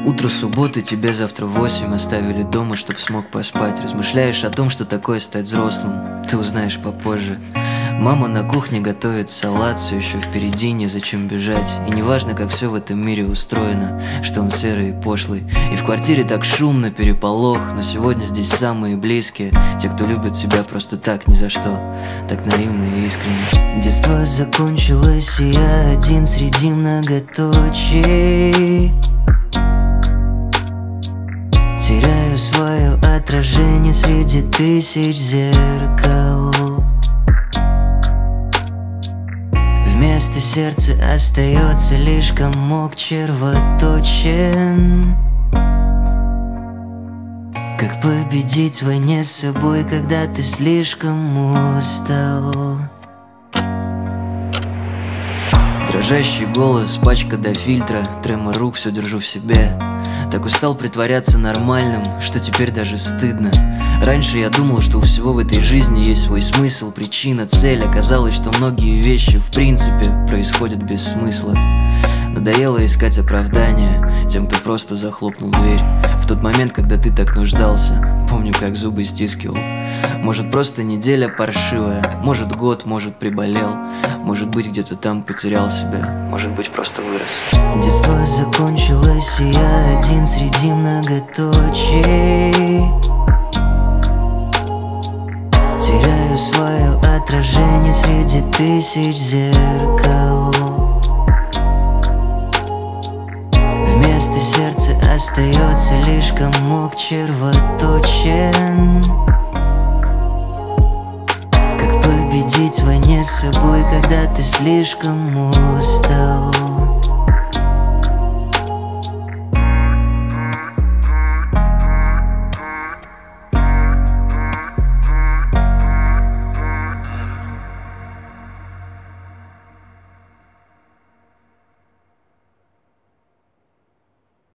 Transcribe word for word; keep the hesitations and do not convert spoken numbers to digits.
Утро субботы, тебе завтра в восемь оставили дома, чтоб смог поспать. Размышляешь о том, что такое стать взрослым, ты узнаешь попозже. Мама на кухне готовит салат, все еще впереди, незачем бежать. И неважно, как все в этом мире устроено, что он серый и пошлый. И в квартире так шумно, переполох, но сегодня здесь самые близкие, те, кто любит тебя просто так, ни за что, так наивно и искренне. Детство закончилось, и я один среди многоточий. Теряю свое отражение среди тысяч зеркал. Вместо сердца остается лишь комок червоточин. Как победить в войне с собой, когда ты слишком устал? Дрожащий голос, пачка до фильтра, тремор рук, все держу в себе. Так устал притворяться нормальным, что теперь даже стыдно. Раньше я думал, что у всего в этой жизни есть свой смысл, причина, цель. Оказалось, что многие вещи в принципе происходят без смысла. Надоело искать оправдания тем, кто просто захлопнул дверь в тот момент, когда ты так нуждался. Помню, как зубы стискивал. Может, просто неделя паршивая, может, год, может, приболел, может быть, где-то там потерял себя, может быть, просто вырос. Детство закончилось, и я один среди многоточий. Теряю свое отражение среди тысяч зеркал. Вместо сердца остается лишь комок червоточин. Как победить в войне с собой, когда ты слишком устал?